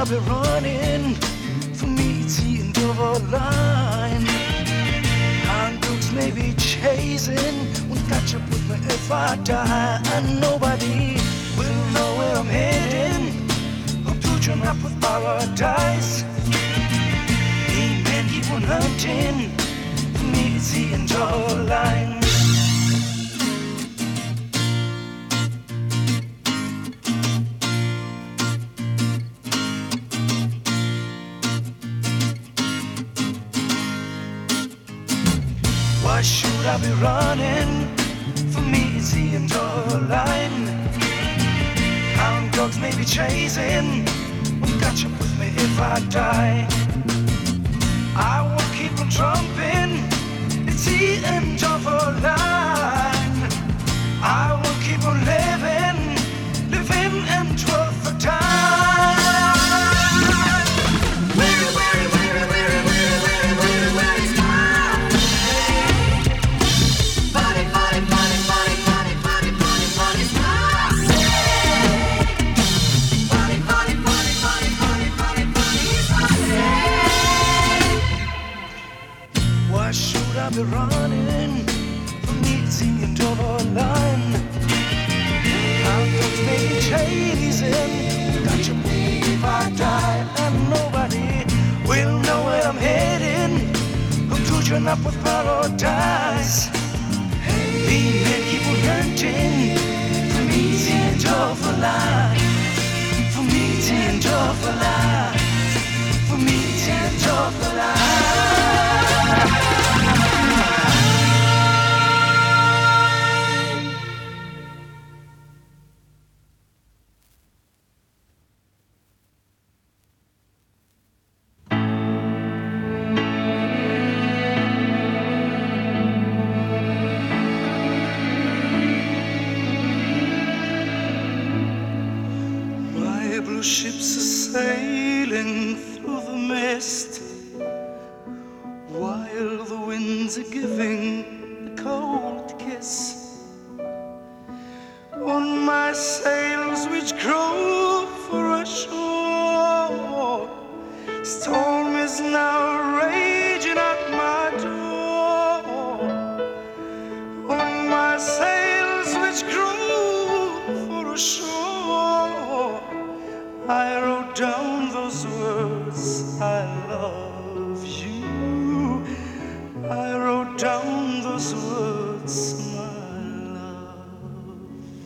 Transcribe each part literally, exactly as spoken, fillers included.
I be running? For me, it's the end of a line. Hound dogs may be chasing, won't catch up with me if I die. And nobody will know where I'm heading. Hope to join up with paradise. Amen, keep on hunting. For me, it's the end of a line. Why should I be running? For me, it's the end of the line. Hound dogs may be chasing, won't catch up with me if I die. I will keep on trumping, it's the end of a line. I will keep on living, living and worth the time. Weary, weary, weary, weary, weary, weary, weary, weary, smile. Funny, funny, funny, funny, funny, funny, funny, funny, smile. Funny, funny, funny, funny, funny, funny, funny, funny. Why should I be running? For me, it's the end of a line. Hound dogs may be chasing, got you if I die, and nobody will know where I'm heading. Hope to join up with paradise. Being men keep on hurting. For me, it's the end of a line. For me, it's the end of a line. For me, it's the end of a line. Blue ships are sailing through the mist, while the winds are giving a cold kiss on my sails which grow for a shore. Storm is now raging at my door. On my sails which grow for a shore, I wrote down those words, I love you. I wrote down those words, my love.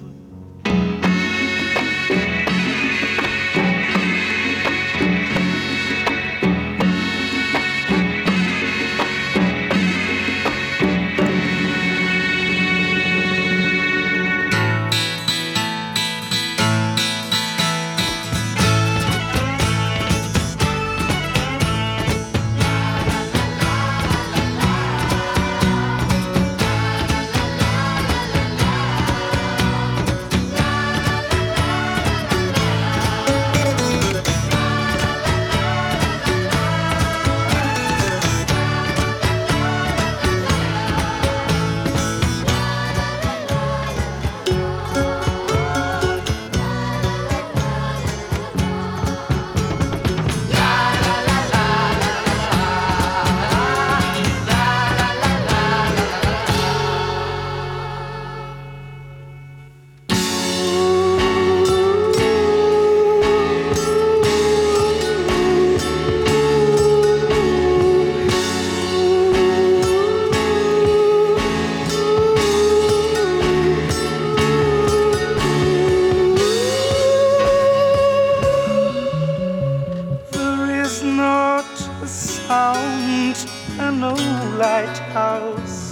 And no lighthouse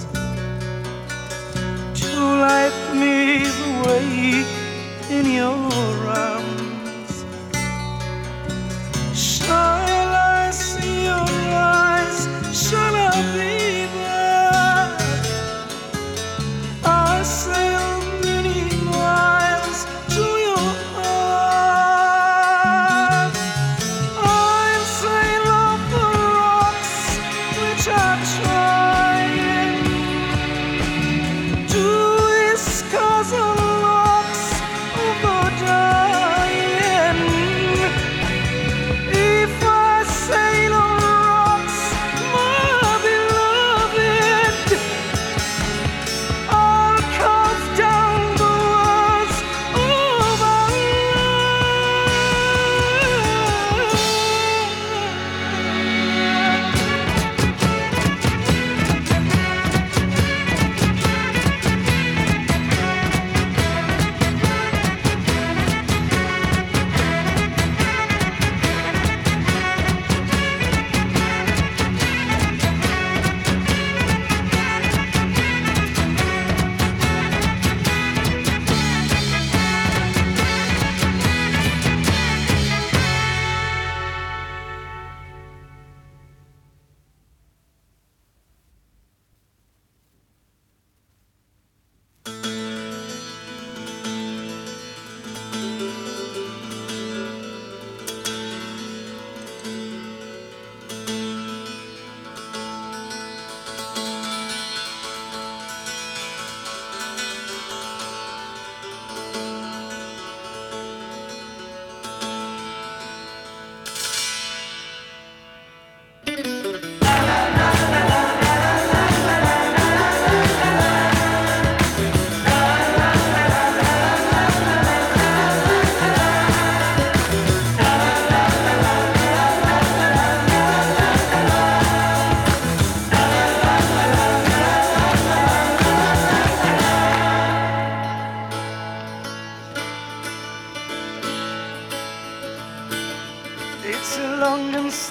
to light me the way in your arms. Shall I see your eyes? Shall I be there? I sail many miles to your heart. I'll sail off the rocks which are trying to whiskers and locks of the dark.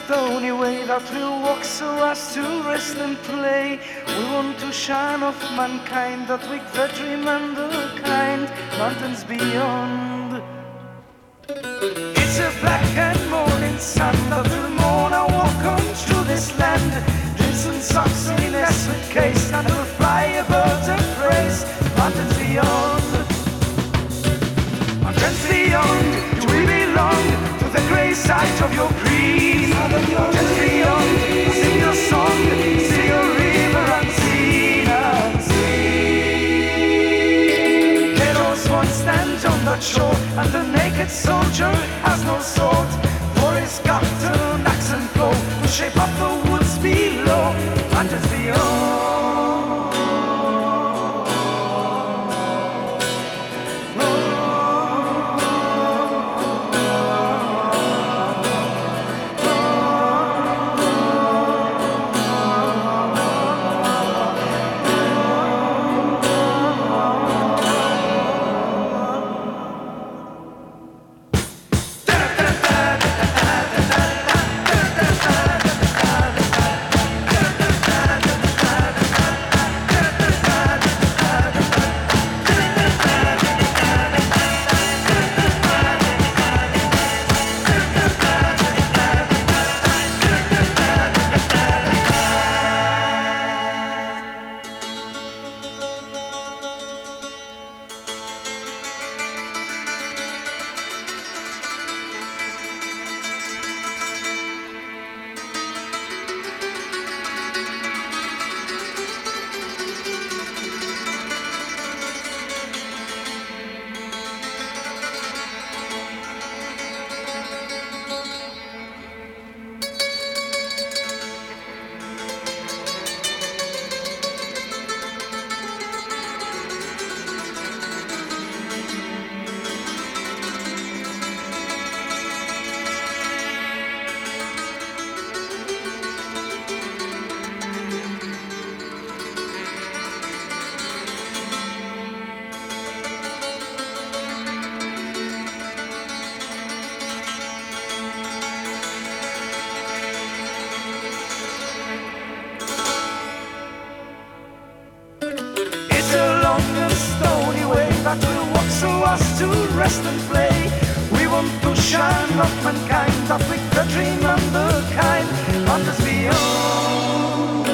stony way that we'll walk so as to rest and play. We want to shine off mankind, that we the dream and the kind, mountains beyond. It's a black and morning sun that will mourn I walk on through this land. Jeans and socks in a suitcase, and we'll fly a bird of praise, mountains beyond. Mountains beyond, do we belong to the grey side of your breeze? Mountains beyond, sing your song, see your river unseen, unseen. Heroes once stand on that shore, and the naked soldier has no sword. For his got an axe and plow to shape up the woods below, mountains beyond. That will walk so as to rest and play. We want to shine off mankind, that we the dream and the kind, mountains beyond.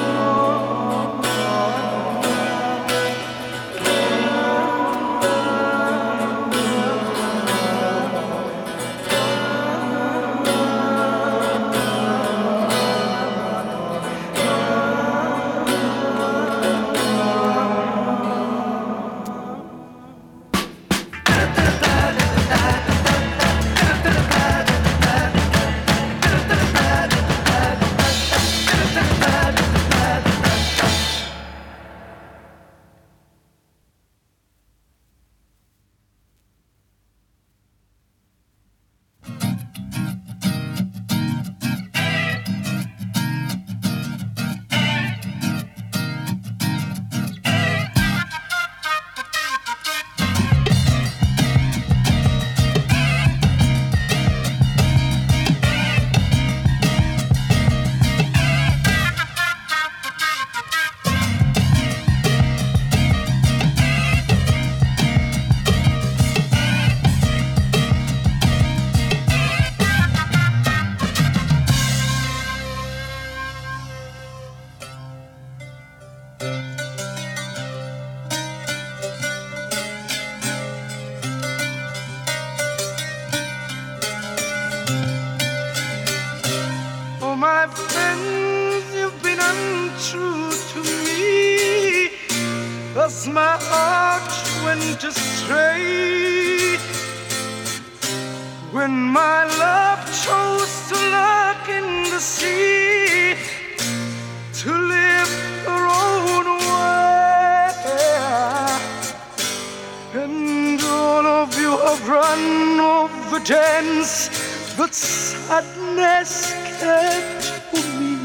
My friends, you've been untrue to me, thus my heart went astray. When my love chose to lurk in the sea, to live her own way, and all of you have run over dance, but sadness kept for me.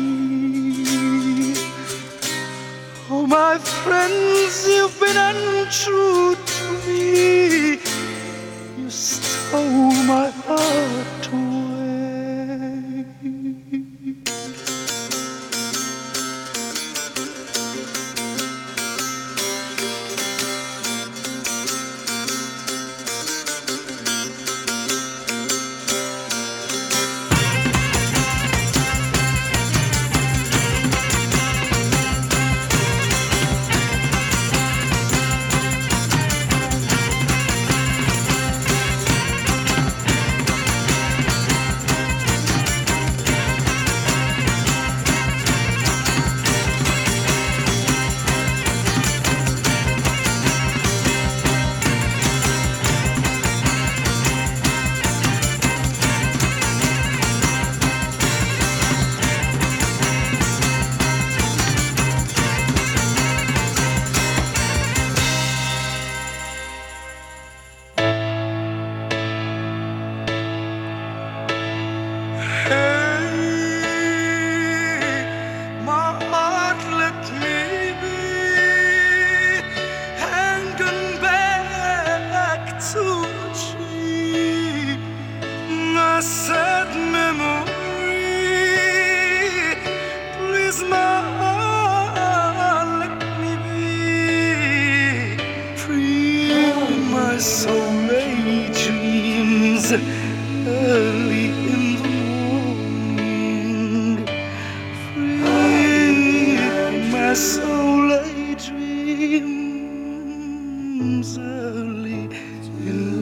Oh, my friends, you've been untrue to me. You stole my heart away. my soul lay dreams early in the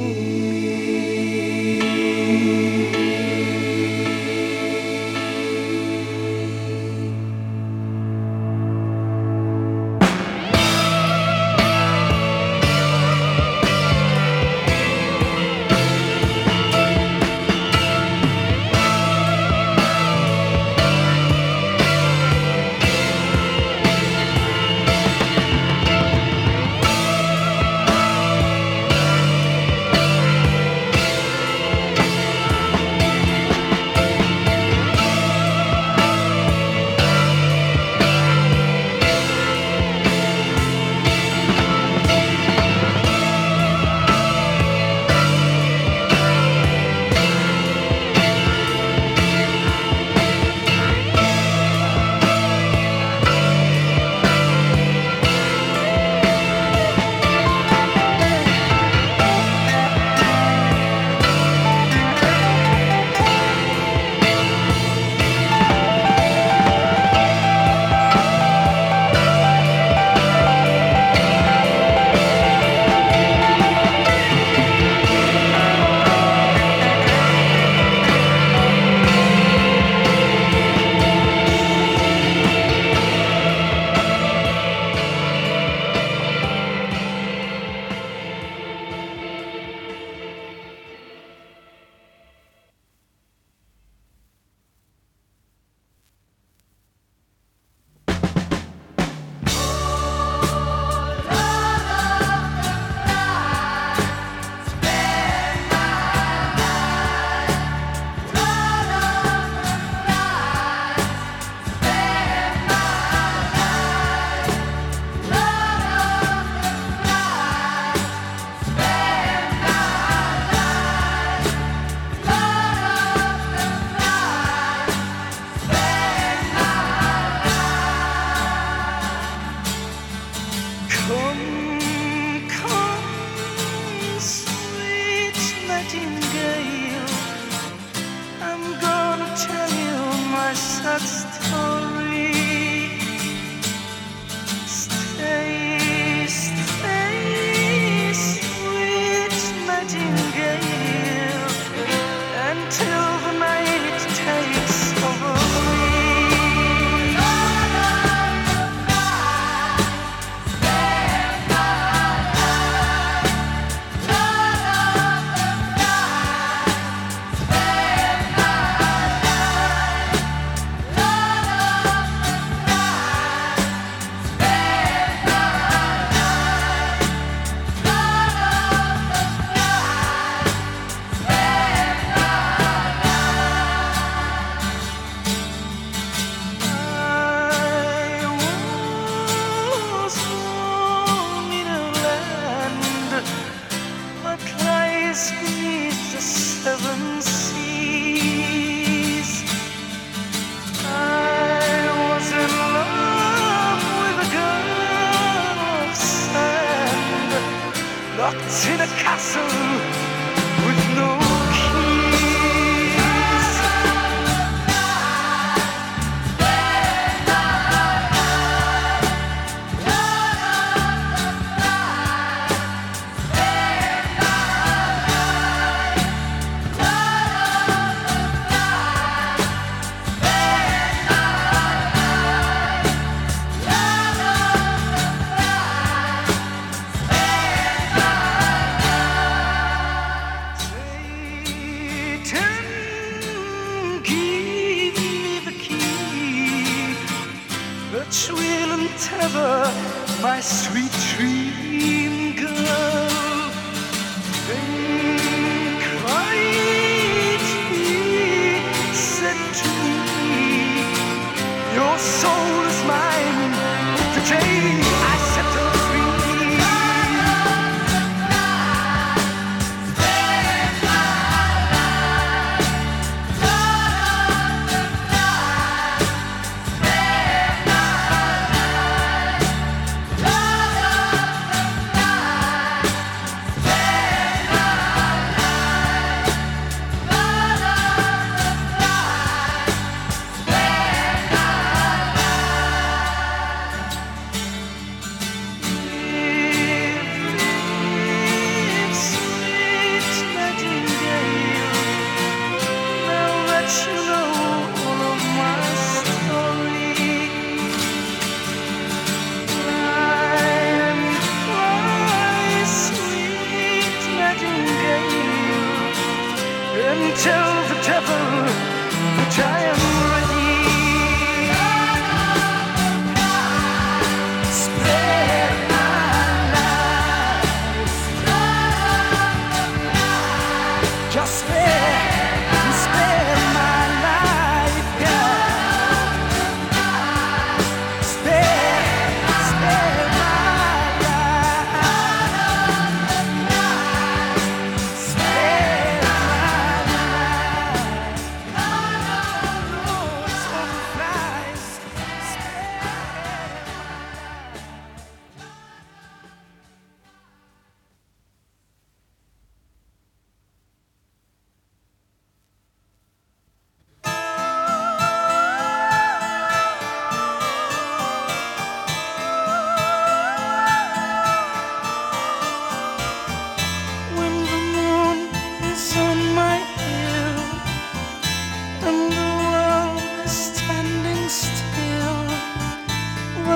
in a castle with no keys. Which will untether my sweet dream girl. Then quietly said to me, your soul is mine. Today I set her free.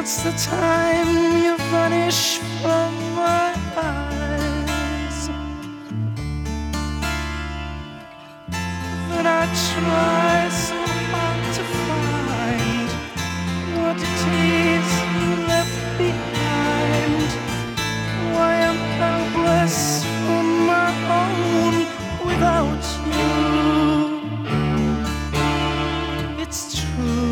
What's the time you vanish from my eyes? Then I try so hard to find what it is you left behind. Why I'm helpless on my own without you. It's true,